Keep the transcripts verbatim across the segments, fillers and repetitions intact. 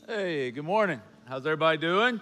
Hey, good morning. How's everybody doing?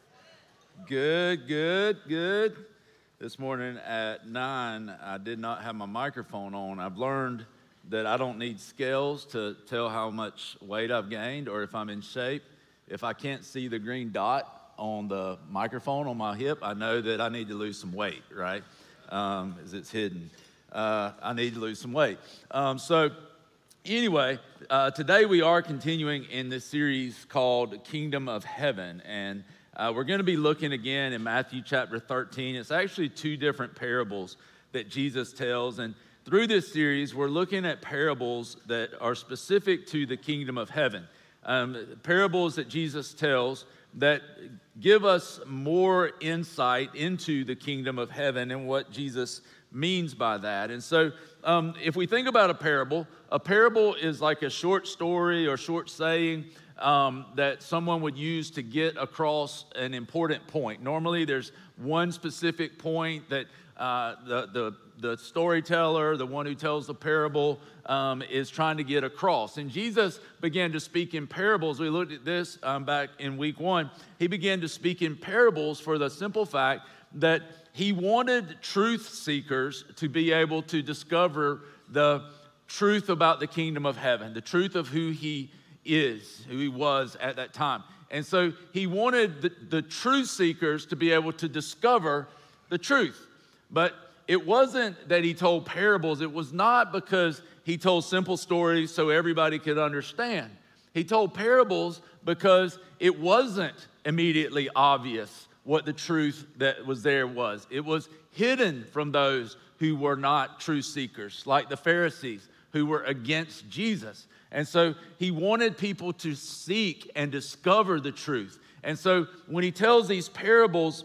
Good, good, good. This morning at nine, I did not have my microphone on. I've learned that I don't need scales to tell how much weight I've gained or if I'm in shape. If I can't see the green dot on the microphone on my hip, I know that I need to lose some weight, right? Um, as it's hidden. Uh, I need to lose some weight. Um, so anyway, uh, today we are continuing in this series called Kingdom of Heaven. And uh, we're going to be looking again in Matthew chapter thirteen. It's actually two different parables that Jesus tells. And through this series, we're looking at parables that are specific to the kingdom of heaven. Um, parables that Jesus tells that give us more insight into the kingdom of heaven and what Jesus means by that. And so um, if we think about a parable, a parable is like a short story or short saying um, that someone would use to get across an important point. Normally there's one specific point that uh, the, the, the storyteller, the one who tells the parable, um, is trying to get across. And Jesus began to speak in parables. We looked at this um, back in week one. He began to speak in parables for the simple fact that he wanted truth seekers to be able to discover the truth about the kingdom of heaven, the truth of who he is, who he was at that time. And so he wanted the, the truth seekers to be able to discover the truth. But it wasn't that he told parables. It was not because he told simple stories so everybody could understand. He told parables because it wasn't immediately obvious what the truth that was there was. It was hidden from those who were not truth seekers, like the Pharisees who were against Jesus. And so he wanted people to seek and discover the truth. And so when he tells these parables,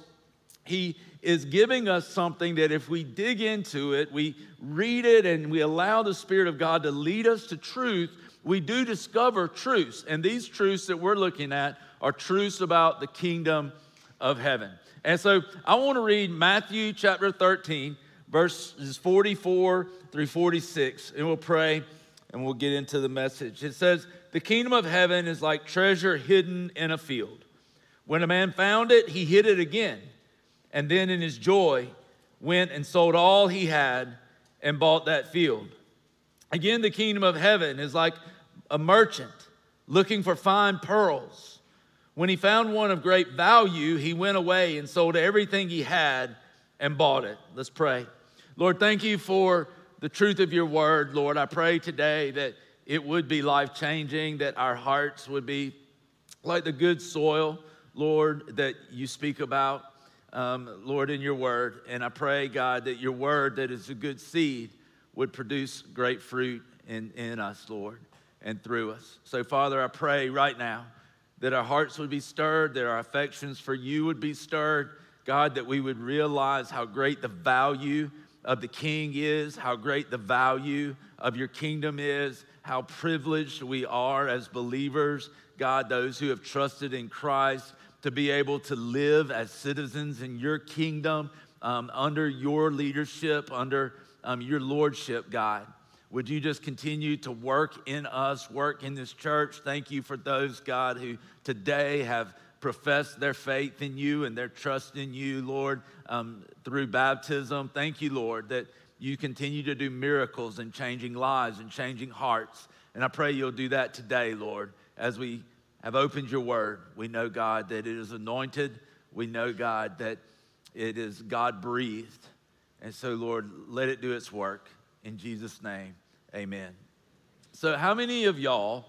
he is giving us something that if we dig into it, we read it and we allow the Spirit of God to lead us to truth, we do discover truths. And these truths that we're looking at are truths about the kingdom of heaven. And so I want to read Matthew chapter thirteen, verses forty-four through forty-six, and we'll pray and we'll get into the message. It says, "The kingdom of heaven is like treasure hidden in a field. When a man found it, he hid it again, and then in his joy went and sold all he had and bought that field. Again, the kingdom of heaven is like a merchant looking for fine pearls. When he found one of great value, he went away and sold everything he had and bought it." Let's pray. Lord, thank you for the truth of your word. Lord, I pray today that it would be life-changing, that our hearts would be like the good soil, Lord, that you speak about, um, Lord, in your word. And I pray, God, that your word that is a good seed would produce great fruit in, in us, Lord, and through us. So, Father, I pray right now that our hearts would be stirred, that our affections for you would be stirred. God, that we would realize how great the value of the King is, how great the value of your kingdom is, how privileged we are as believers, God, those who have trusted in Christ, to be able to live as citizens in your kingdom, um, under your leadership, under um, your lordship, God. Would you just continue to work in us, work in this church? Thank you for those, God, who today have professed their faith in you and their trust in you, Lord, um, through baptism. Thank you, Lord, that you continue to do miracles and changing lives and changing hearts. And I pray you'll do that today, Lord, as we have opened your word. We know, God, that it is anointed. We know, God, that it is God-breathed. And so, Lord, let it do its work. In Jesus' name, amen. So how many of y'all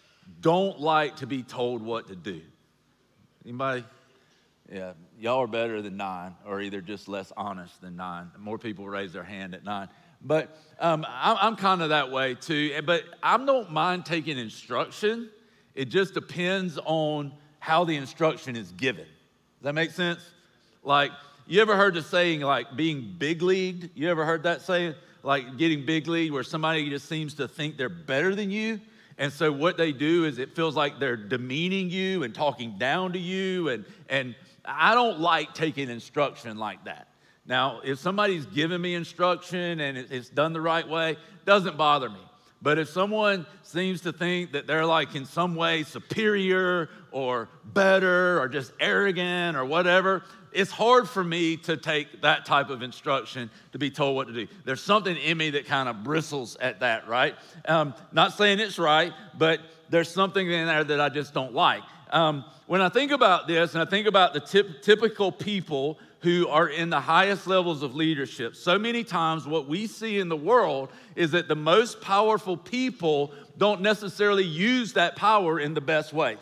don't like to be told what to do? Anybody? Yeah, y'all are better than nine, or either just less honest than nine. More people raise their hand at nine. But um, I'm, I'm kind of that way too. But I don't mind taking instruction. It just depends on how the instruction is given. Does that make sense? Like, you ever heard the saying, like, being big-leagued? You ever heard that saying? Like getting big league, where somebody just seems to think they're better than you. And so what they do is it feels like they're demeaning you and talking down to you. And, and I don't like taking instruction like that. Now, if somebody's giving me instruction and it's done the right way, it doesn't bother me. But if someone seems to think that they're like in some way superior or better or just arrogant or whatever, it's hard for me to take that type of instruction to be told what to do. There's something in me that kind of bristles at that, right? Um, not saying it's right, but there's something in there that I just don't like. Um, when I think about this and I think about the tip, typical people who are in the highest levels of leadership, so many times what we see in the world is that the most powerful people don't necessarily use that power in the best ways.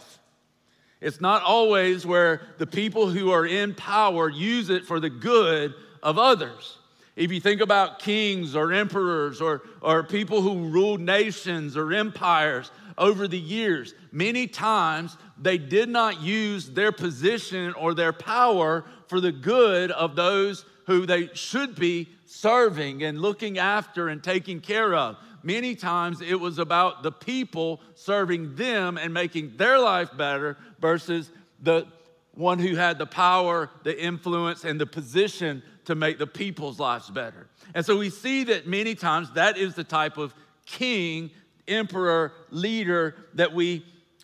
It's not always where the people who are in power use it for the good of others. If you think about kings or emperors or, or people who ruled nations or empires over the years, many times they did not use their position or their power for the good of those who they should be serving and looking after and taking care of. Many times it was about the people serving them and making their life better versus the one who had the power, the influence, and the position to make the people's lives better. And so we see that many times that is the type of king, emperor, leader that we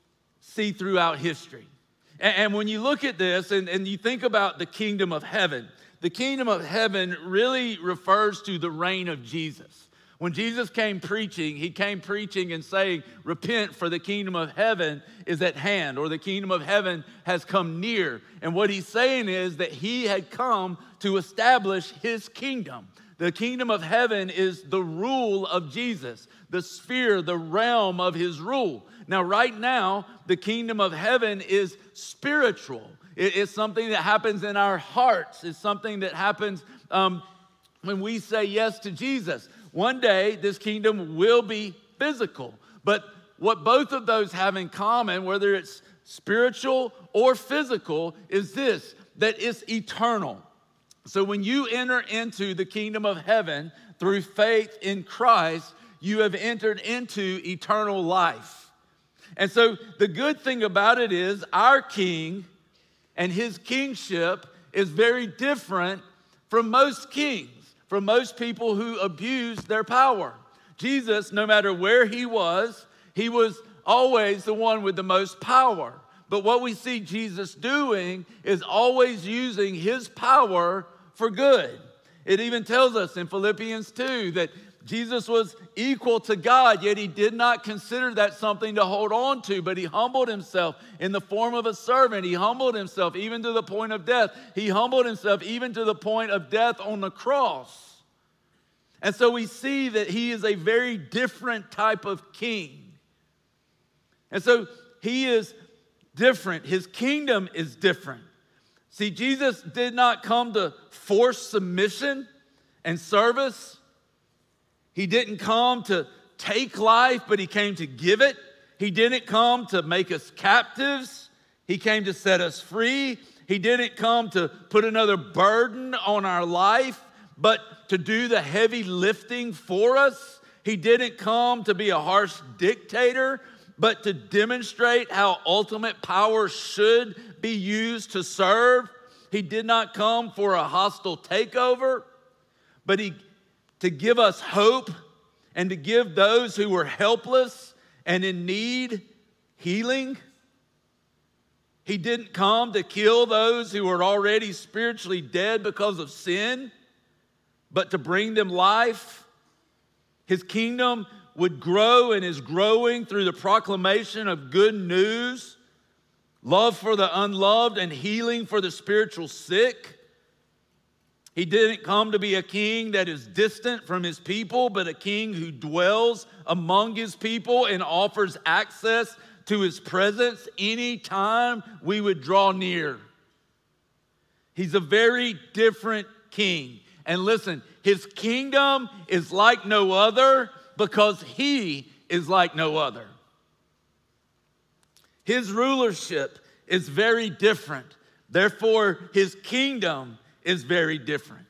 see throughout history. And, and when you look at this and, and you think about the kingdom of heaven, the kingdom of heaven really refers to the reign of Jesus. When Jesus came preaching, he came preaching and saying, repent, for the kingdom of heaven is at hand, or the kingdom of heaven has come near. And what he's saying is that he had come to establish his kingdom. The kingdom of heaven is the rule of Jesus, the sphere, the realm of his rule. Now, right now, the kingdom of heaven is spiritual. It's something that happens in our hearts. It's something that happens um, when we say yes to Jesus. One day, this kingdom will be physical. But what both of those have in common, whether it's spiritual or physical, is this, that it's eternal. So when you enter into the kingdom of heaven through faith in Christ, you have entered into eternal life. And so the good thing about it is our king and his kingship is very different from most kings, from most people who abuse their power. Jesus, no matter where he was, he was always the one with the most power. But what we see Jesus doing is always using his power for good. It even tells us in Philippians two that Jesus was equal to God, yet he did not consider that something to hold on to, but he humbled himself in the form of a servant. He humbled himself even to the point of death. He humbled himself even to the point of death on the cross. And so we see that he is a very different type of king. And so he is different. His kingdom is different. See, Jesus did not come to force submission and service. He didn't come to take life, but he came to give it. He didn't come to make us captives. He came to set us free. He didn't come to put another burden on our life, but to do the heavy lifting for us. He didn't come to be a harsh dictator, but to demonstrate how ultimate power should be used to serve. He did not come for a hostile takeover, but he to give us hope and to give those who were helpless and in need healing. He didn't come to kill those who were already spiritually dead because of sin, but to bring them life. His kingdom would grow and is growing through the proclamation of good news, love for the unloved, and healing for the spiritual sick. He didn't come to be a king that is distant from his people, but a king who dwells among his people and offers access to his presence anytime we would draw near. He's a very different king. And listen, his kingdom is like no other because he is like no other. His rulership is very different. Therefore, his kingdom is very different.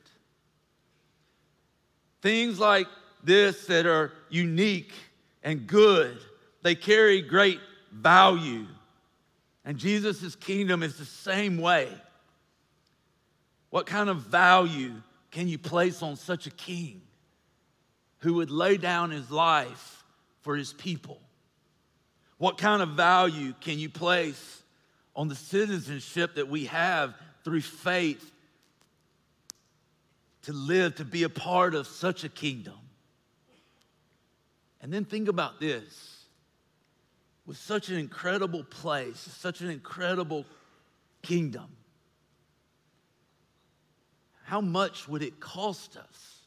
Things like this that are unique and good, they carry great value. And Jesus' kingdom is the same way. What kind of value can you place on such a king who would lay down his life for his people? What kind of value can you place on the citizenship that we have through faith to live, to be a part of such a kingdom? And then think about this. With such an incredible place, such an incredible kingdom, how much would it cost us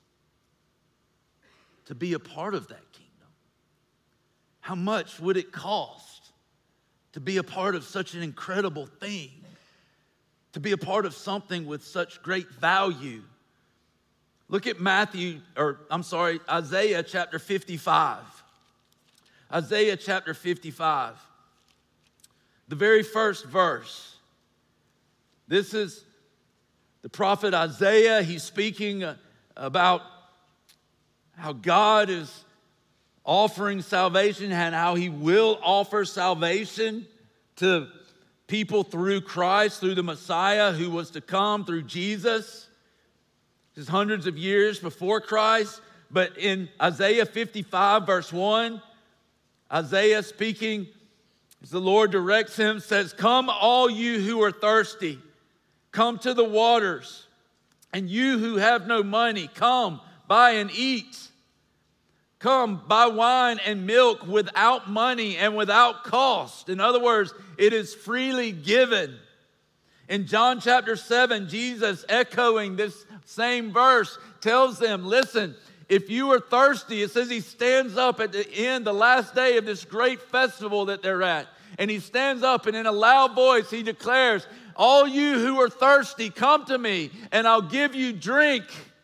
to be a part of that kingdom? How much would it cost to be a part of such an incredible thing? To be a part of something with such great value? Look at Matthew, or I'm sorry, Isaiah chapter fifty-five. Isaiah chapter fifty-five. The very first verse. This is the prophet Isaiah. He's speaking about how God is offering salvation and how he will offer salvation to people through Christ, through the Messiah who was to come, through Jesus. This is hundreds of years before Christ. But in Isaiah fifty-five, verse one, Isaiah speaking, as the Lord directs him, says, "Come all you who are thirsty, come to the waters, and you who have no money, come, buy and eat. Come, buy wine and milk without money and without cost." In other words, it is freely given. In John chapter seven, Jesus, echoing this same verse, tells them, listen, if you are thirsty, it says he stands up at the end, the last day of this great festival that they're at. And he stands up and in a loud voice, he declares, "All you who are thirsty, come to me and I'll give you drink."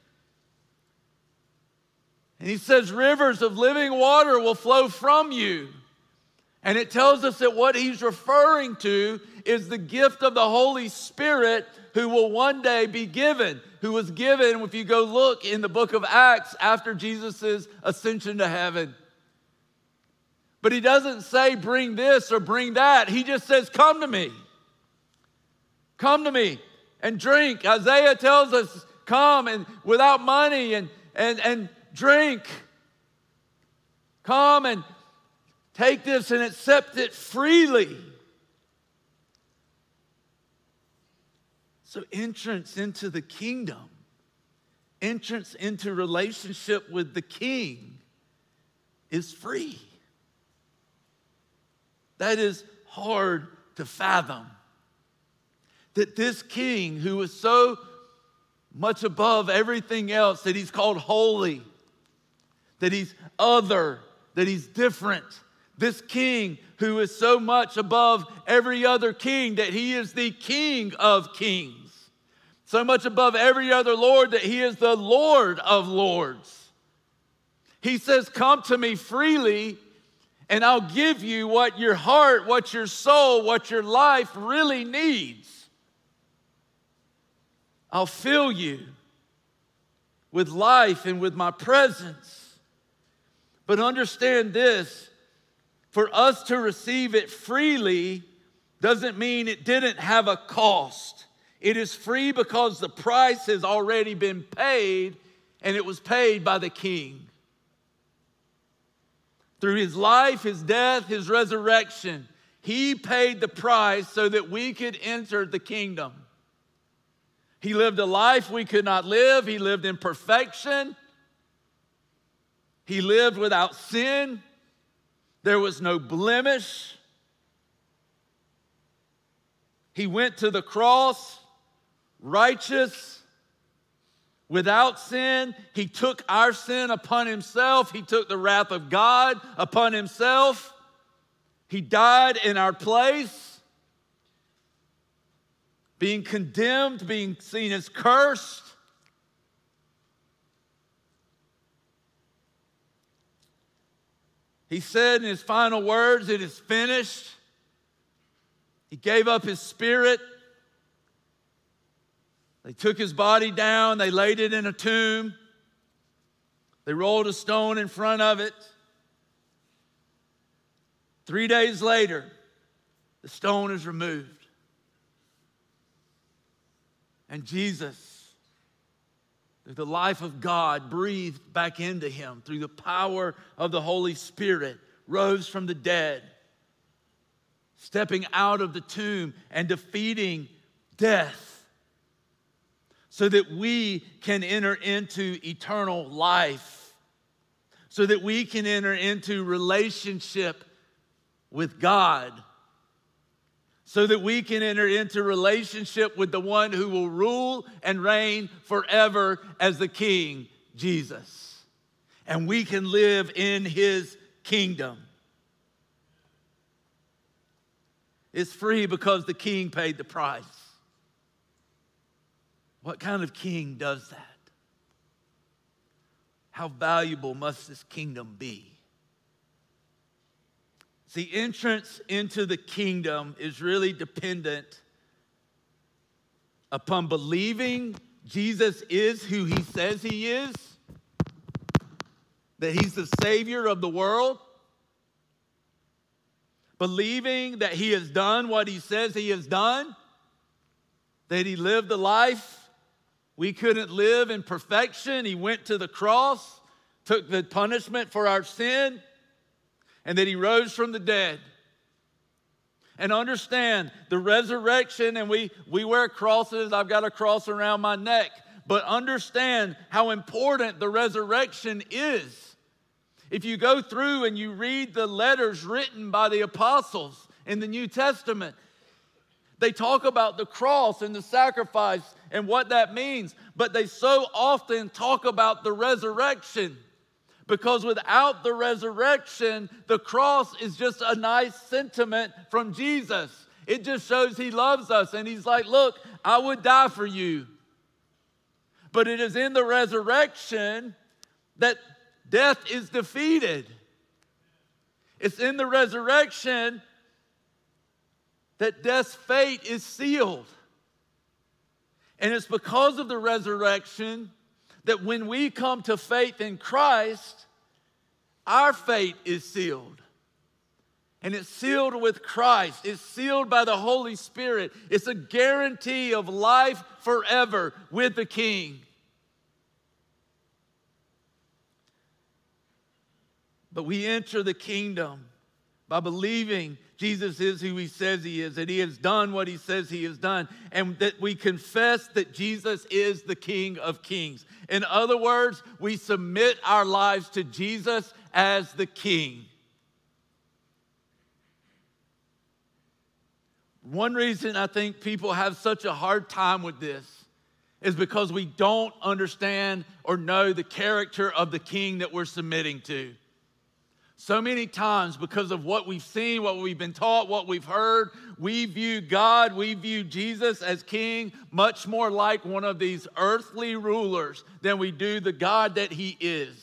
And he says, "Rivers of living water will flow from you." And it tells us that what he's referring to is the gift of the Holy Spirit who will one day be given, who was given, if you go look in the book of Acts, after Jesus' ascension to heaven. But he doesn't say bring this or bring that. He just says, come to me. Come to me and drink. Isaiah tells us, come and without money and, and, and drink. Come and take this and accept it freely. So entrance into the kingdom, entrance into relationship with the King is free. That is hard to fathom. That this King who is so much above everything else, that he's called holy, that he's other, that he's different. This King who is so much above every other king, that he is the King of kings. So much above every other Lord that he is the Lord of lords. He says, come to me freely and I'll give you what your heart, what your soul, what your life really needs. I'll fill you with life and with my presence. But understand this, for us to receive it freely doesn't mean it didn't have a cost. It is free because the price has already been paid, and it was paid by the King. Through his life, his death, his resurrection, he paid the price so that we could enter the kingdom. He lived a life we could not live. He lived in perfection. He lived without sin. There was no blemish. He went to the cross righteous, without sin. He took our sin upon himself. He took the wrath of God upon himself. He died in our place, being condemned, being seen as cursed. He said in his final words, "It is finished." He gave up his spirit. They took his body down. They laid it in a tomb. They rolled a stone in front of it. Three days later, the stone is removed. And Jesus The life of God breathed back into him through the power of the Holy Spirit, rose from the dead, stepping out of the tomb and defeating death so that we can enter into eternal life, so that we can enter into relationship with God, so that we can enter into relationship with the one who will rule and reign forever as the King, Jesus. And we can live in his kingdom. It's free because the King paid the price. What kind of king does that? How valuable must this kingdom be? The entrance into the kingdom is really dependent upon believing Jesus is who he says he is, that he's the Savior of the world, believing that he has done what he says he has done, that he lived the life we couldn't live in perfection. He went to the cross, took the punishment for our sin, and that he rose from the dead. And understand the resurrection, and we, we wear crosses. I've got a cross around my neck. But understand how important the resurrection is. If you go through and you read the letters written by the apostles in the New Testament, they talk about the cross and the sacrifice and what that means. But they so often talk about the resurrection. Because without the resurrection, the cross is just a nice sentiment from Jesus. It just shows he loves us. And he's like, look, I would die for you. But it is in the resurrection that death is defeated. It's in the resurrection that death's fate is sealed. And it's because of the resurrection that when we come to faith in Christ, our fate is sealed. And it's sealed with Christ. It's sealed by the Holy Spirit. It's a guarantee of life forever with the King. But we enter the kingdom by believing Jesus is who he says he is, that he has done what he says he has done, and that we confess that Jesus is the King of Kings. In other words, we submit our lives to Jesus as the King. One reason I think people have such a hard time with this is because we don't understand or know the character of the King that we're submitting to. So many times, because of what we've seen, what we've been taught, what we've heard, we view God, we view Jesus as King much more like one of these earthly rulers than we do the God that he is.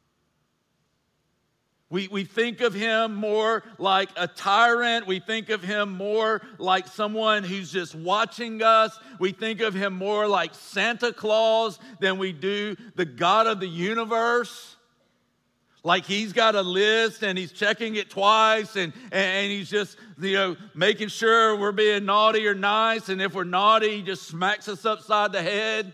We, we think of him more like a tyrant. We think of him more like someone who's just watching us. We think of him more like Santa Claus than we do the God of the universe. Like he's got a list and he's checking it twice and, and he's just, you know, making sure we're being naughty or nice. And if we're naughty, he just smacks us upside the head.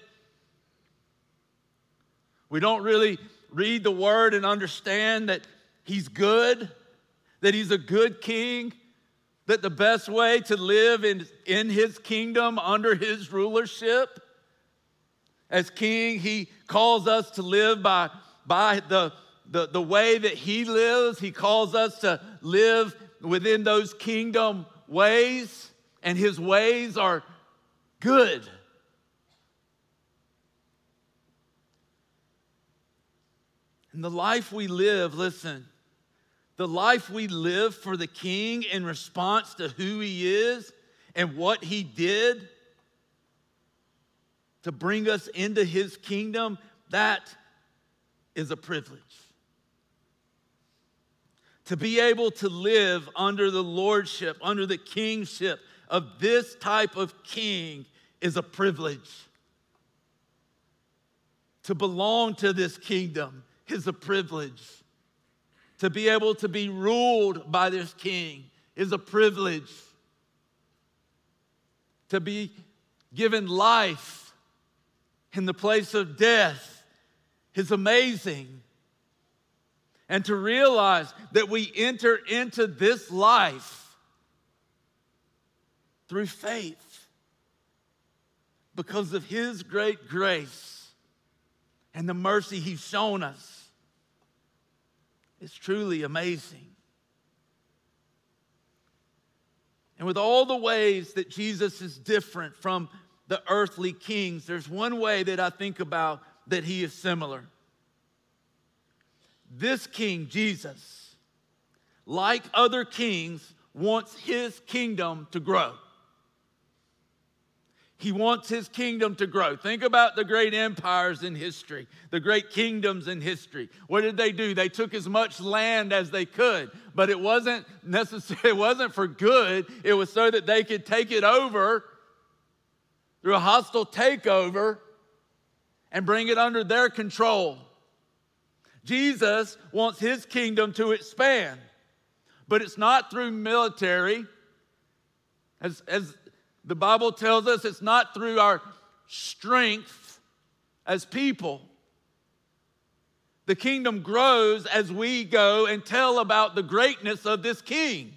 We don't really read the word and understand that he's good, that he's a good king, that the best way to live in, in his kingdom under his rulership as king, he calls us to live by, by the The, the way that he lives. He calls us to live within those kingdom ways, and his ways are good. And the life we live, listen, the life we live for the King in response to who he is and what he did to bring us into his kingdom, that is a privilege. To be able to live under the lordship, under the kingship of this type of king is a privilege. To belong to this kingdom is a privilege. To be able to be ruled by this king is a privilege. To be given life in the place of death is amazing. And to realize that we enter into this life through faith because of His great grace and the mercy He's shown us is truly amazing. And with all the ways that Jesus is different from the earthly kings, there's one way that I think about that He is similar. This king, Jesus, like other kings, wants His kingdom to grow. He wants His kingdom to grow. Think about the great empires in history, the great kingdoms in history. What did they do? They took as much land as they could, but it wasn't necessary, it wasn't for good. It was so that they could take it over through a hostile takeover and bring it under their control. Jesus wants His kingdom to expand, but it's not through military. As, as the Bible tells us, it's not through our strength as people. The kingdom grows as we go and tell about the greatness of this King,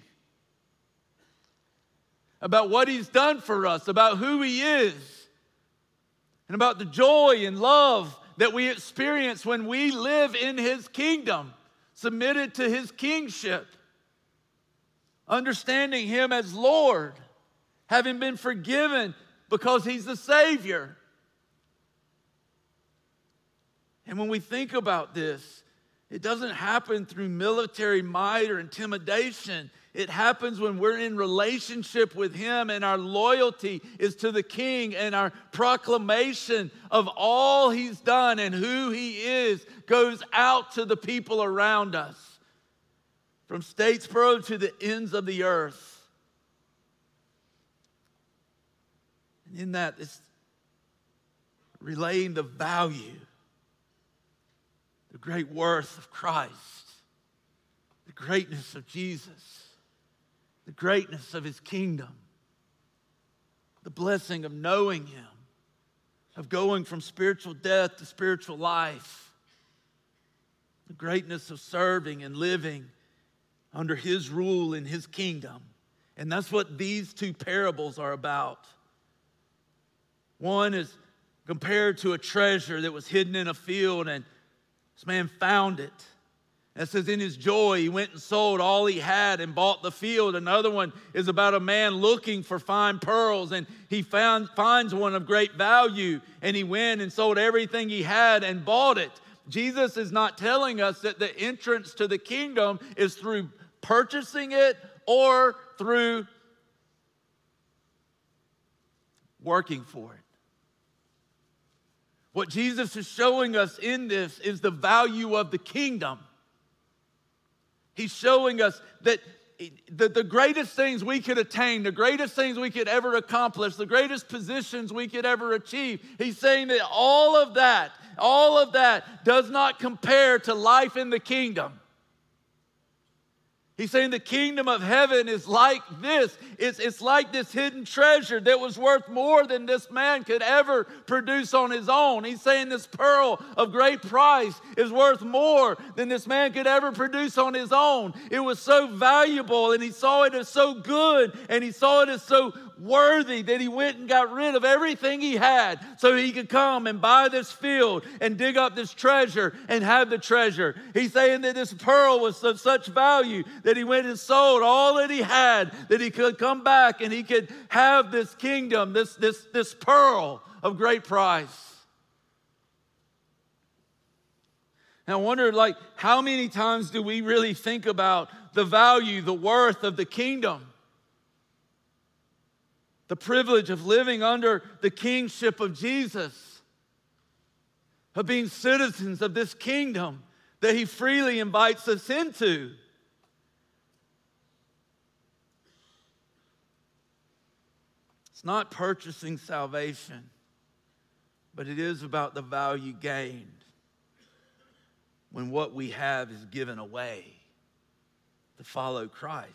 about what He's done for us, about who He is, and about the joy and love that we experience when we live in His kingdom, submitted to His kingship, understanding Him as Lord, having been forgiven because He's the Savior. And when we think about this, it doesn't happen through military might or intimidation. It happens when we're in relationship with Him and our loyalty is to the King, and our proclamation of all He's done and who He is goes out to the people around us, from Statesboro to the ends of the earth. And in that, it's relaying the value, the great worth of Christ, the greatness of Jesus, the greatness of His kingdom, the blessing of knowing Him, of going from spiritual death to spiritual life, the greatness of serving and living under His rule in His kingdom. And that's what these two parables are about. One is compared to a treasure that was hidden in a field, and this man found it. And it says in his joy, he went and sold all he had and bought the field. Another one is about a man looking for fine pearls, and he found, finds one of great value, and he went and sold everything he had and bought it. Jesus is not telling us that the entrance to the kingdom is through purchasing it or through working for it. What Jesus is showing us in this is the value of the kingdom. He's showing us that the, the greatest things we could attain, the greatest things we could ever accomplish, the greatest positions we could ever achieve, He's saying that all of that, all of that does not compare to life in the kingdom. He's saying the kingdom of heaven is like this. It's, it's like this hidden treasure that was worth more than this man could ever produce on his own. He's saying this pearl of great price is worth more than this man could ever produce on his own. It was so valuable, and he saw it as so good, and he saw it as so worthy that he went and got rid of everything he had so he could come and buy this field and dig up this treasure and have the treasure. He's saying that this pearl was of such value that he went and sold all that he had, that he could come back and he could have this kingdom, this, this, this pearl of great price. And I wonder, like, how many times do we really think about the value, the worth of the kingdom? The privilege of living under the kingship of Jesus, of being citizens of this kingdom that He freely invites us into. It's not purchasing salvation, but it is about the value gained when what we have is given away to follow Christ.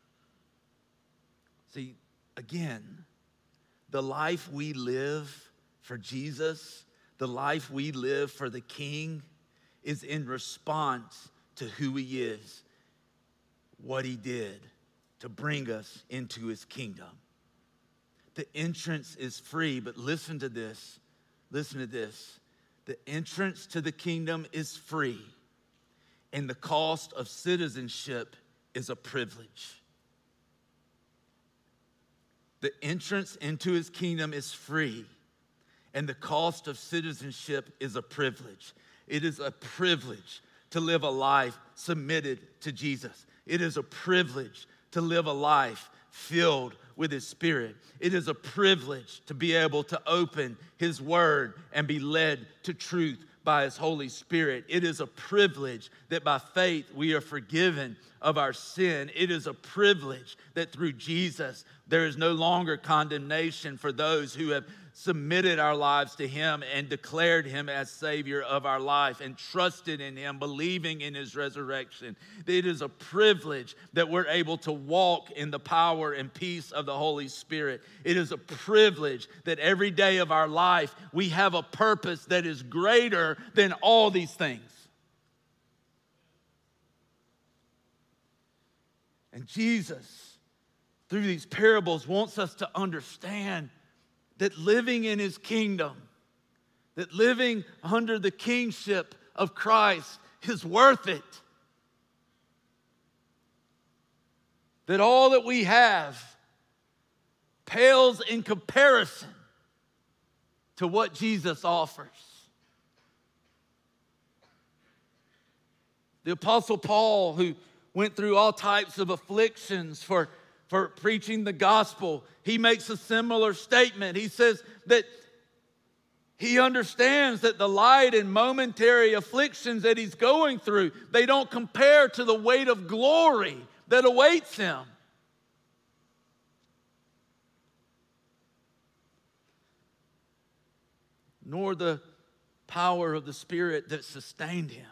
See, again, the life we live for Jesus, the life we live for the King, is in response to who he is, what he did to bring us into his kingdom. The entrance is free, but listen to this. Listen to this. The entrance to the kingdom is free, and the cost of citizenship is a privilege. The entrance into his kingdom is free, and the cost of citizenship is a privilege. It is a privilege to live a life submitted to Jesus. It is a privilege to live a life filled with his Spirit. It is a privilege to be able to open his word and be led to truth by his Holy Spirit. It is a privilege that by faith we are forgiven of our sin. It is a privilege that through Jesus there is no longer condemnation for those who have submitted our lives to him and declared him as Savior of our life and trusted in him, believing in his resurrection. It is a privilege that we're able to walk in the power and peace of the Holy Spirit. It is a privilege that every day of our life we have a purpose that is greater than all these things. And Jesus, through these parables, wants us to understand that living in his kingdom, that living under the kingship of Christ is worth it. That all that we have pales in comparison to what Jesus offers. The Apostle Paul, who went through all types of afflictions for for preaching the gospel, he makes a similar statement. He says that he understands that the light and momentary afflictions that he's going through, they don't compare to the weight of glory that awaits him. Nor the power of the Spirit that sustained him.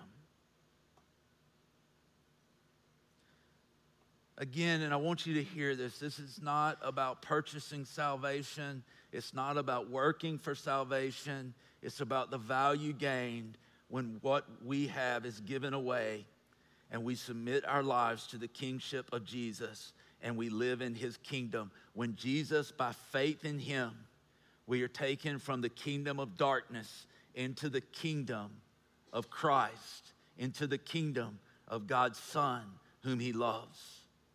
Again, and I want you to hear this, this is not about purchasing salvation. It's not about working for salvation. It's about the value gained when what we have is given away and we submit our lives to the kingship of Jesus and we live in his kingdom. When Jesus, by faith in him, we are taken from the kingdom of darkness into the kingdom of Christ, into the kingdom of God's Son, whom he loves.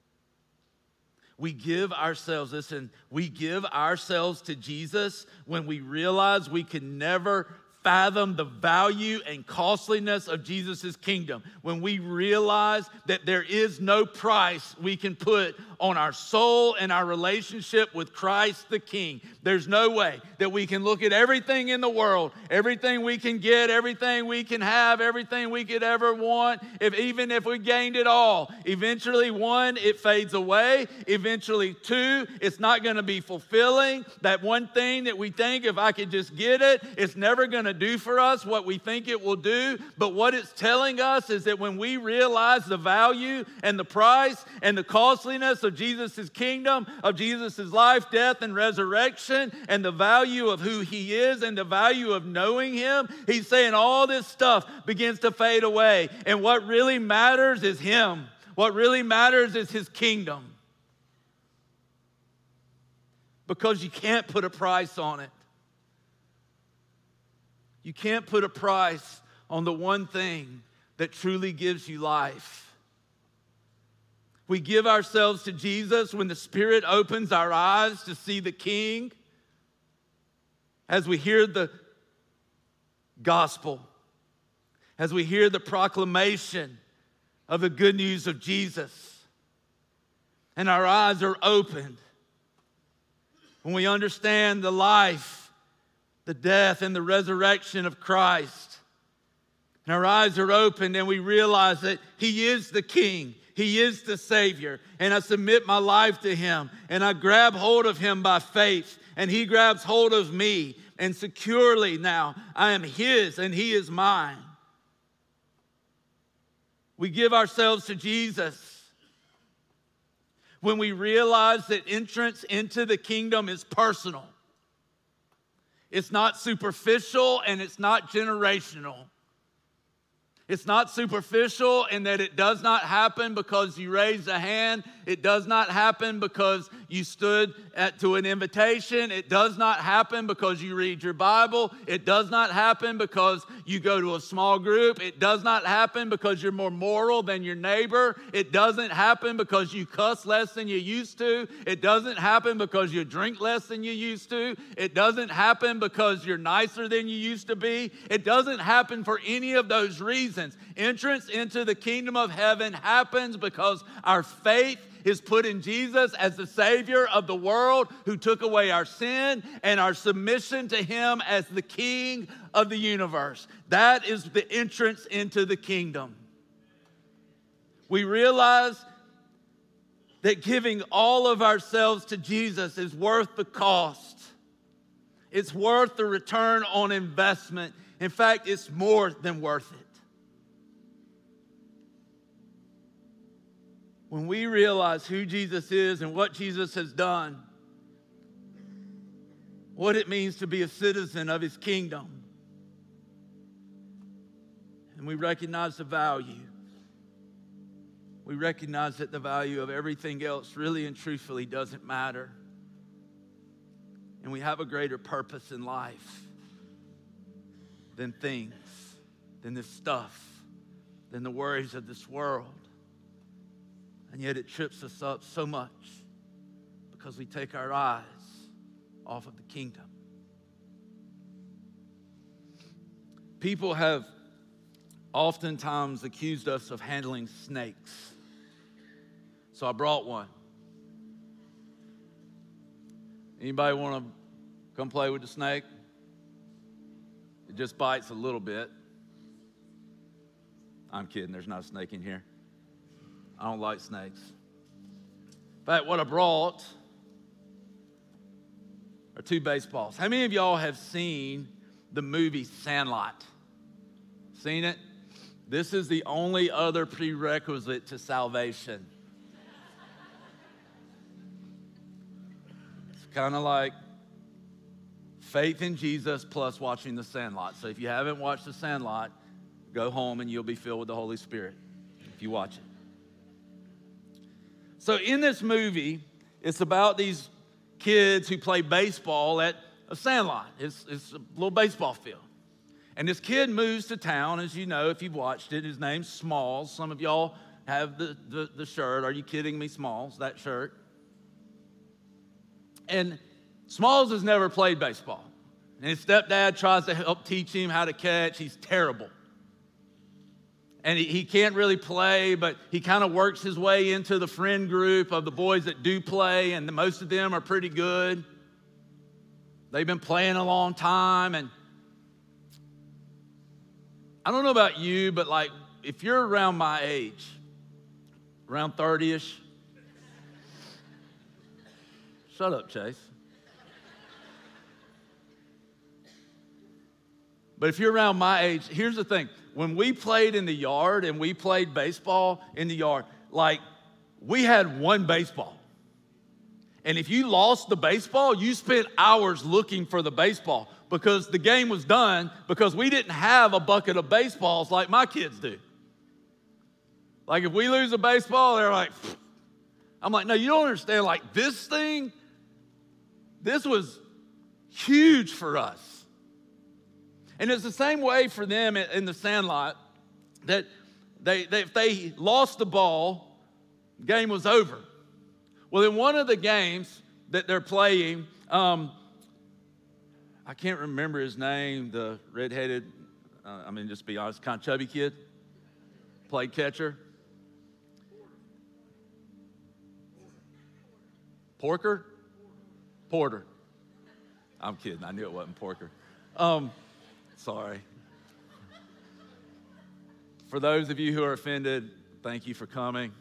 We give ourselves, listen, we give ourselves to Jesus when we realize we can never fathom the value and costliness of Jesus' kingdom. When we realize that there is no price we can put on our soul and our relationship with Christ the King. There's no way that we can look at everything in the world, everything we can get, everything we can have, everything we could ever want, if even if we gained it all. Eventually, one, it fades away. Eventually, two, it's not going to be fulfilling. That one thing that we think, if I could just get it, it's never going to do for us what we think it will do. But what it's telling us is that when we realize the value and the price and the costliness of Jesus' kingdom, of Jesus' life, death, and resurrection, and the value of who he is and the value of knowing him, he's saying all this stuff begins to fade away. And what really matters is him. What really matters is his kingdom. Because you can't put a price on it. You can't put a price on the one thing that truly gives you life. We give ourselves to Jesus when the Spirit opens our eyes to see the King. As we hear the gospel, as we hear the proclamation of the good news of Jesus, and our eyes are opened, when we understand the life, the death, and the resurrection of Christ, and our eyes are opened and we realize that he is the King. He is the Savior, and I submit my life to him, and I grab hold of him by faith, and he grabs hold of me, and securely now I am his and he is mine. We give ourselves to Jesus when we realize that entrance into the kingdom is personal. It's not superficial, and it's not generational. It's not superficial in that it does not happen because you raised a hand. It does not happen because you stood at, to an invitation. It does not happen because you read your Bible. It does not happen because you go to a small group. It does not happen because you're more moral than your neighbor. It doesn't happen because you cuss less than you used to. It doesn't happen because you drink less than you used to. It doesn't happen because you're nicer than you used to be. It doesn't happen for any of those reasons. Entrance into the kingdom of heaven happens because our faith is put in Jesus as the Savior of the world who took away our sin, and our submission to Him as the King of the universe. That is the entrance into the kingdom. We realize that giving all of ourselves to Jesus is worth the cost. It's worth the return on investment. In fact, it's more than worth it. When we realize who Jesus is and what Jesus has done, what it means to be a citizen of His kingdom, and we recognize the value, we recognize that the value of everything else really and truthfully doesn't matter. And we have a greater purpose in life than things, than this stuff, than the worries of this world. And yet it trips us up so much because we take our eyes off of the kingdom. People have oftentimes accused us of handling snakes. So I brought one. Anybody want to come play with the snake? It just bites a little bit. I'm kidding, there's not a snake in here. I don't like snakes. In fact, what I brought are two baseballs. How many of y'all have seen the movie Sandlot? Seen it? This is the only other prerequisite to salvation. It's kind of like faith in Jesus plus watching The Sandlot. So if you haven't watched The Sandlot, go home and you'll be filled with the Holy Spirit if you watch it. So in this movie, it's about these kids who play baseball at a sandlot. It's, it's a little baseball field. And this kid moves to town, as you know, if you've watched it. His name's Smalls. Some of y'all have the, the, the shirt. Are you kidding me, Smalls? That shirt. And Smalls has never played baseball. And his stepdad tries to help teach him how to catch. He's terrible. And he, he can't really play, but he kind of works his way into the friend group of the boys that do play, and the, most of them are pretty good. They've been playing a long time, and I don't know about you, but like if you're around my age, around thirty-ish, shut up, Chase. But if you're around my age, here's the thing. When we played in the yard and we played baseball in the yard, like we had one baseball. And if you lost the baseball, you spent hours looking for the baseball because the game was done because we didn't have a bucket of baseballs like my kids do. Like if we lose a baseball, they're like, pfft. I'm like, no, you don't understand. Like this thing, this was huge for us. And it's the same way for them in the Sandlot, that they, they, if they lost the ball, the game was over. Well, in one of the games that they're playing, um, I can't remember his name, the redheaded, uh, I mean, just be honest, kind of chubby kid, played catcher. Porker? Porter. I'm kidding, I knew it wasn't Porker. Um, Sorry. For those of you who are offended, thank you for coming.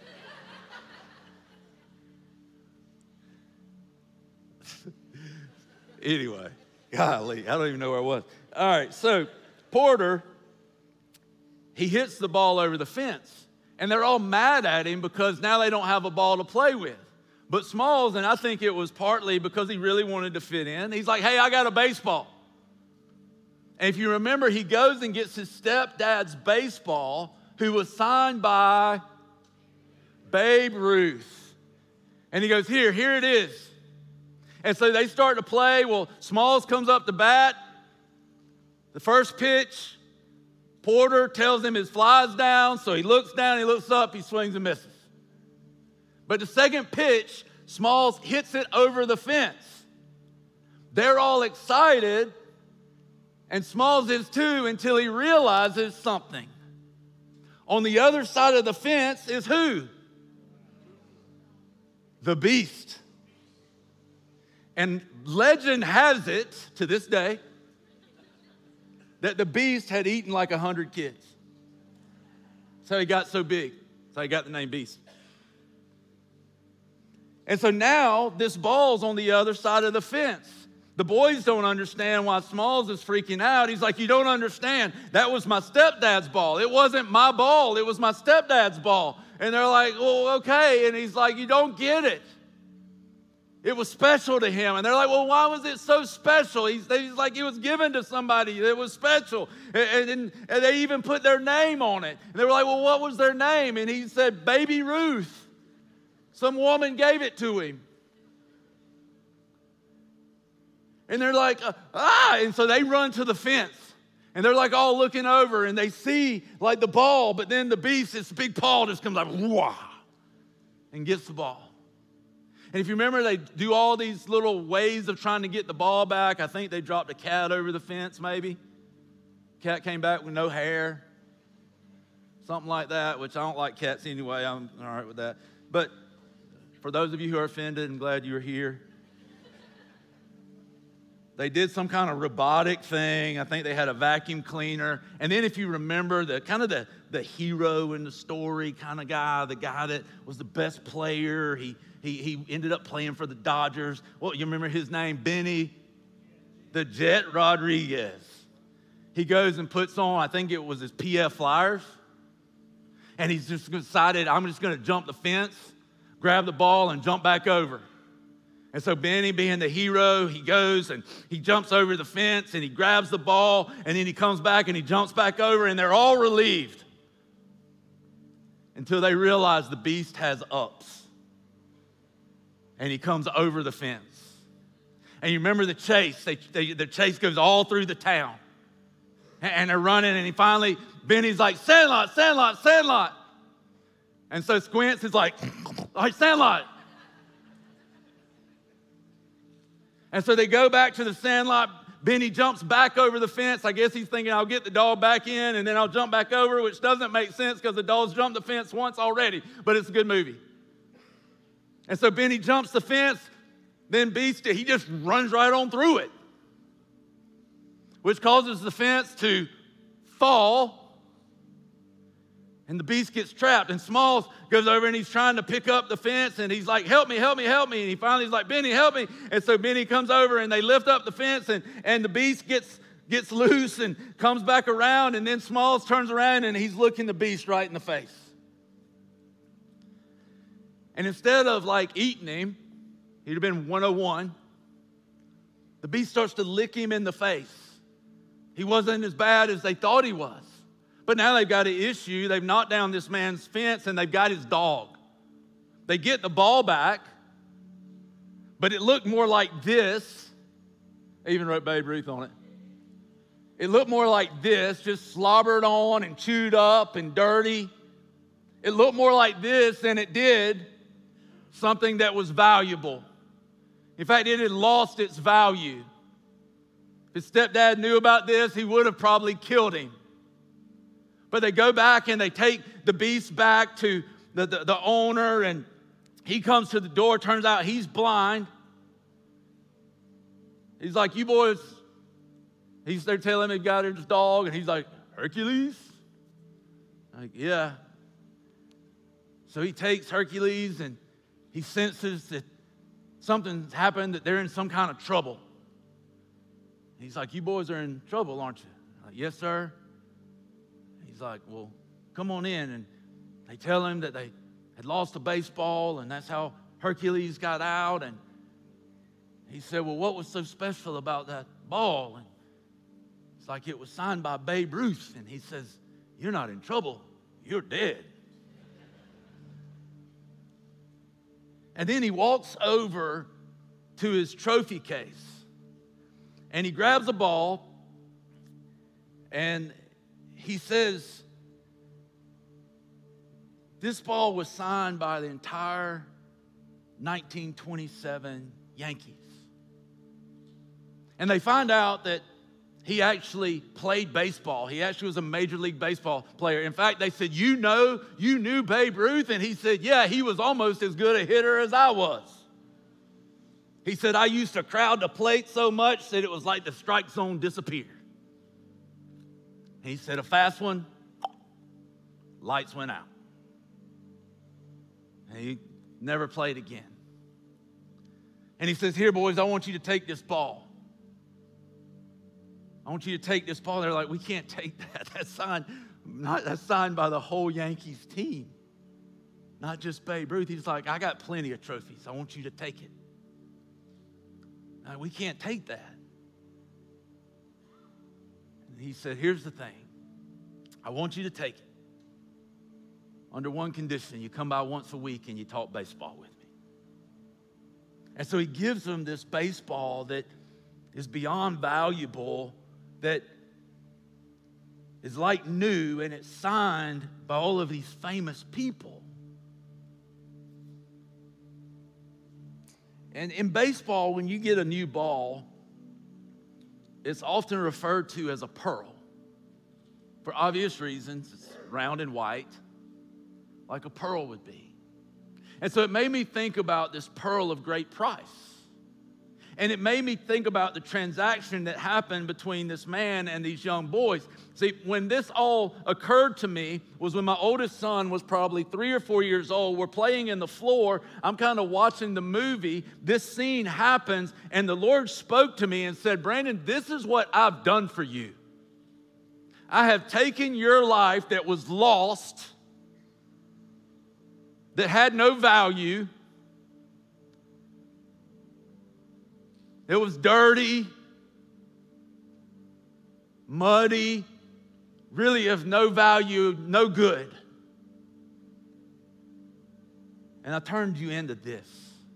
Anyway, golly, I don't even know where I was. All right, so Porter, he hits the ball over the fence, and they're all mad at him because now they don't have a ball to play with. But Smalls, and I think it was partly because he really wanted to fit in, he's like, hey, I got a baseball. And if you remember, he goes and gets his stepdad's baseball, who was signed by Babe Ruth. And he goes, here, here it is. And so they start to play. Well, Smalls comes up to bat. The first pitch, Porter tells him his fly's down, so he looks down, he looks up, he swings and misses. But the second pitch, Smalls hits it over the fence. They're all excited, and Smalls is too, until he realizes something. On the other side of the fence is who? The Beast. And legend has it, to this day, that the Beast had eaten like a hundred kids. That's how he got so big. That's how he got the name Beast. And so now this ball's on the other side of the fence. The boys don't understand why Smalls is freaking out. He's like, you don't understand. That was my stepdad's ball. It wasn't my ball. It was my stepdad's ball. And they're like, well, okay. And he's like, you don't get it. It was special to him. And they're like, well, why was it so special? He's, he's like, it was given to somebody. It was special. And, and, and they even put their name on it. And they were like, well, what was their name? And he said, Baby Ruth. Some woman gave it to him. And they're like, ah. And so they run to the fence. And they're like all looking over. And they see like the ball. But then the Beast, this big paw just comes like, wah, and gets the ball. And if you remember, they do all these little ways of trying to get the ball back. I think they dropped a cat over the fence, maybe. Cat came back with no hair. Something like that, which I don't like cats anyway. I'm all right with that. But for those of you who are offended, I'm glad you're here. They did some kind of robotic thing. I think they had a vacuum cleaner. And then if you remember, the kind of the, the hero in the story kind of guy, the guy that was the best player, he He, he ended up playing for the Dodgers. Well, you remember his name? Benny the Jet Rodriguez. He goes and puts on, I think it was his P F Flyers. And he's just decided, I'm just going to jump the fence, grab the ball, and jump back over. And so Benny, being the hero, he goes and he jumps over the fence and he grabs the ball, and then he comes back and he jumps back over, and they're all relieved until they realize the Beast has ups. And he comes over the fence. And you remember the chase. They, they, the chase goes all through the town. And, and they're running, and he finally, Benny's like, Sandlot, Sandlot, Sandlot. And so Squints is like, all right, Sandlot. And so they go back to the Sandlot. Benny jumps back over the fence. I guess he's thinking, I'll get the dog back in, and then I'll jump back over, which doesn't make sense because the dog's jumped the fence once already. But it's a good movie. And so Benny jumps the fence, then Beast, he just runs right on through it, which causes the fence to fall, and the Beast gets trapped. And Smalls goes over and he's trying to pick up the fence, and he's like, help me, help me, help me. And he finally is like, Benny, help me. And so Benny comes over and they lift up the fence, and, and the Beast gets, gets loose and comes back around, and then Smalls turns around and he's looking the Beast right in the face. And instead of like eating him, he'd have been one oh one. The Beast starts to lick him in the face. He wasn't as bad as they thought he was. But now they've got an issue. They've knocked down this man's fence and they've got his dog. They get the ball back, but it looked more like this. I even wrote Babe Ruth on it. It looked more like this, just slobbered on and chewed up and dirty. It looked more like this than it did something that was valuable. In fact, it had lost its value. If his stepdad knew about this, he would have probably killed him. But they go back and they take the Beast back to the, the, the owner, and he comes to the door. Turns out he's blind. He's like, you boys, he's there telling him he got his dog, and he's like, Hercules? Like, yeah. So he takes Hercules and he senses that something's happened, that they're in some kind of trouble. He's like, you boys are in trouble, aren't you? I'm like, yes, sir. He's like, well, come on in. And they tell him that they had lost a baseball, and that's how Hercules got out. And he said, well, what was so special about that ball? And It's like it was signed by Babe Ruth. And he says, you're not in trouble, you're dead. And then he walks over to his trophy case and he grabs a ball and he says, this ball was signed by the entire nineteen twenty-seven Yankees. And they find out that he actually played baseball. He actually was a Major League Baseball player. In fact, they said, you know, you knew Babe Ruth? And he said, yeah, he was almost as good a hitter as I was. He said, I used to crowd the plate so much that it was like the strike zone disappeared. He said, a fast one, lights went out. And he never played again. And he says, here, boys, I want you to take this ball. I want you to take this ball. They're like, we can't take that. That's signed, not, that's signed by the whole Yankees team, not just Babe Ruth. He's like, I got plenty of trophies. I want you to take it. No, we can't take that. And he said, here's the thing. I want you to take it under one condition. You come by once a week and you talk baseball with me. And so he gives them this baseball that is beyond valuable, that is like new, and it's signed by all of these famous people. And in baseball, when you get a new ball, it's often referred to as a pearl. For obvious reasons, it's round and white, like a pearl would be. And so it made me think about this pearl of great price. And it made me think about the transaction that happened between this man and these young boys. See, when this all occurred to me was when my oldest son was probably three or four years old. We're playing in the floor. I'm kind of watching the movie. This scene happens, and the Lord spoke to me and said, Brandon, this is what I've done for you. I have taken your life that was lost, that had no value, it was dirty, muddy, really of no value, no good. And I turned you into this.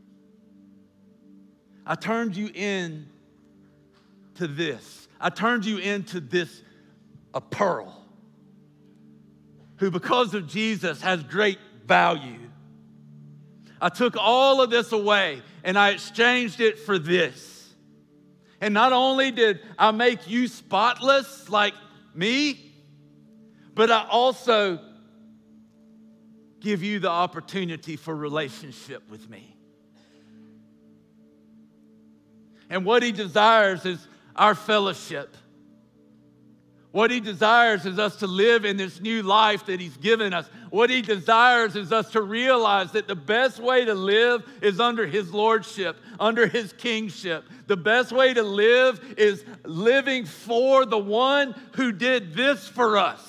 I turned you into this. I turned you into this, a pearl, who because of Jesus has great value. I took all of this away and I exchanged it for this. And not only did I make you spotless like me, but I also give you the opportunity for relationship with me. And what he desires is our fellowship. What he desires is us to live in this new life that he's given us. What he desires is us to realize that the best way to live is under his lordship, under his kingship. The best way to live is living for the one who did this for us.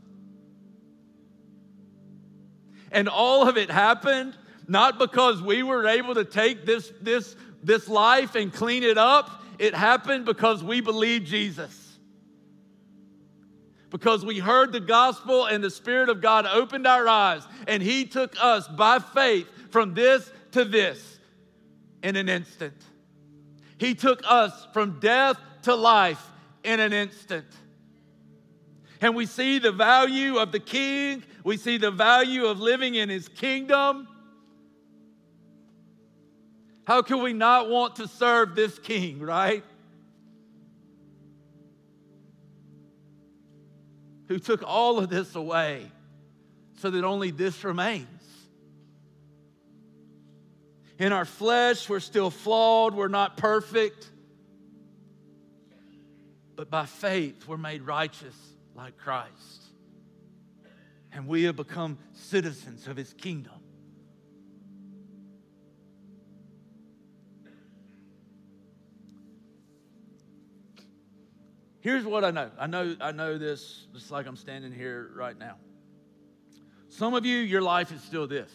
And all of it happened not because we were able to take this, this, this life and clean it up. It happened because we believed Jesus. Because we heard the gospel and the Spirit of God opened our eyes, and he took us by faith from this to this in an instant. He took us from death to life in an instant. And we see the value of the King. We see the value of living in his kingdom. How can we not want to serve this King, right? Who took all of this away so that only this remains. In our flesh, we're still flawed, we're not perfect. But by faith, we're made righteous like Christ. And we have become citizens of his kingdom. Here's what I know. I know I know this just like I'm standing here right now. Some of you, your life is still this.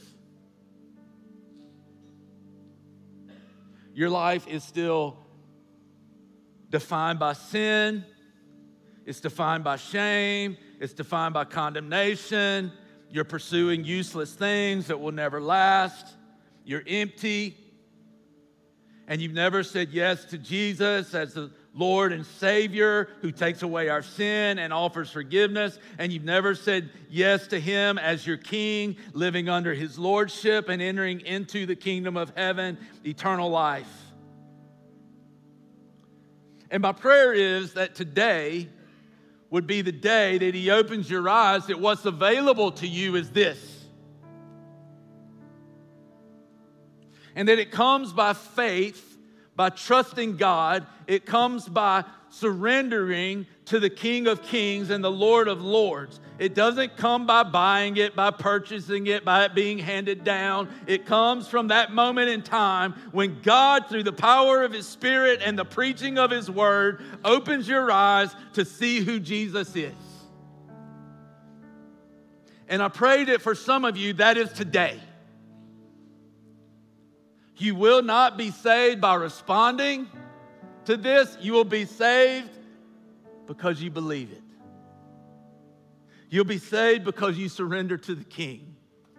Your life is still defined by sin. It's defined by shame. It's defined by condemnation. You're pursuing useless things that will never last. You're empty. And you've never said yes to Jesus as the Lord and Savior who takes away our sin and offers forgiveness. And you've never said yes to Him as your King, living under His Lordship and entering into the kingdom of heaven, eternal life. And my prayer is that today would be the day that He opens your eyes that what's available to you is this. And that it comes by faith, by trusting God. It comes by surrendering to the King of Kings and the Lord of Lords. It doesn't come by buying it, by purchasing it, by it being handed down. It comes from that moment in time when God, through the power of His Spirit and the preaching of His Word, opens your eyes to see who Jesus is. And I pray that for some of you, that is today. You will not be saved by responding to this. You will be saved because you believe it. You'll be saved because you surrender to the King.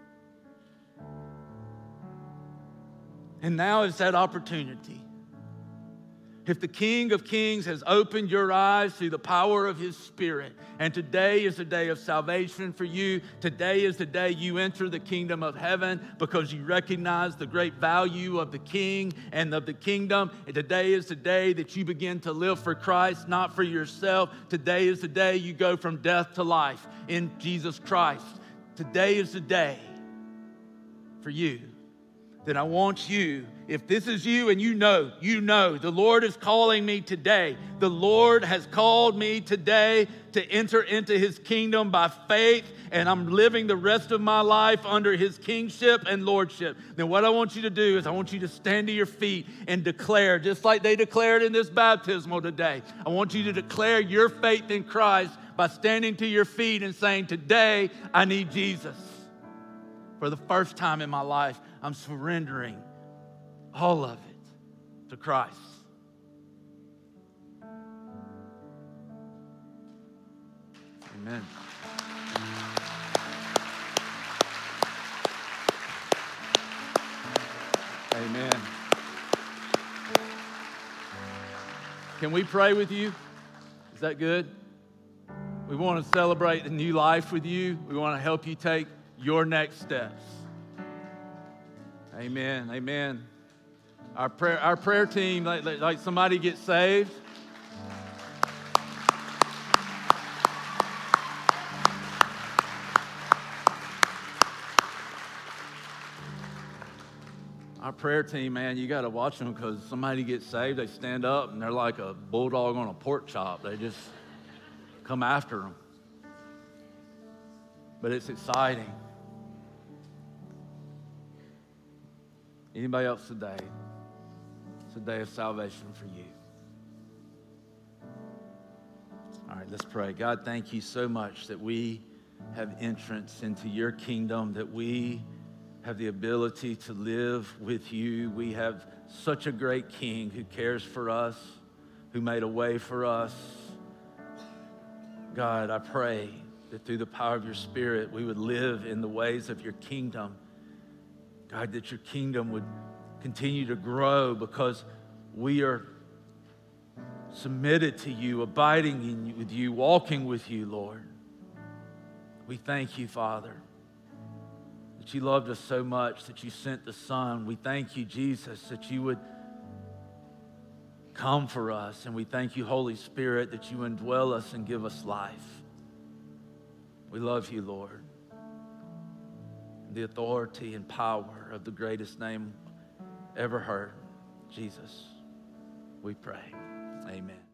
And now is that opportunity. If the King of Kings has opened your eyes through the power of His Spirit, and today is the day of salvation for you, today is the day you enter the kingdom of heaven because you recognize the great value of the King and of the kingdom. And today is the day that you begin to live for Christ, not for yourself. Today is the day you go from death to life in Jesus Christ. Today is the day for you. Then I want you, if this is you and you know, you know, the Lord is calling me today. The Lord has called me today to enter into His kingdom by faith, and I'm living the rest of my life under His kingship and lordship. Then what I want you to do is I want you to stand to your feet and declare, just like they declared in this baptismal today. I want you to declare your faith in Christ by standing to your feet and saying, today I need Jesus. For the first time in my life, I'm surrendering all of it to Christ. Amen. Amen. Can we pray with you? Is that good? We want to celebrate the new life with you. We want to help you take your next steps. Amen. Amen. Our prayer, our prayer team, like, like somebody gets saved. Our prayer team, man, you got to watch them because somebody gets saved, they stand up and they're like a bulldog on a pork chop. They just come after them. But it's exciting. Anybody else today? It's a day of salvation for you. All right, let's pray. God, thank you so much that we have entrance into your kingdom, that we have the ability to live with you. We have such a great King who cares for us, who made a way for us. God, I pray that through the power of your Spirit, we would live in the ways of your kingdom. God, that your kingdom would continue to grow because we are submitted to you, abiding in, with you, walking with you, Lord. We thank you, Father, that you loved us so much that you sent the Son. We thank you, Jesus, that you would come for us. And we thank you, Holy Spirit, that you indwell us and give us life. We love you, Lord. The authority and power of the greatest name ever heard, Jesus, we pray. Amen.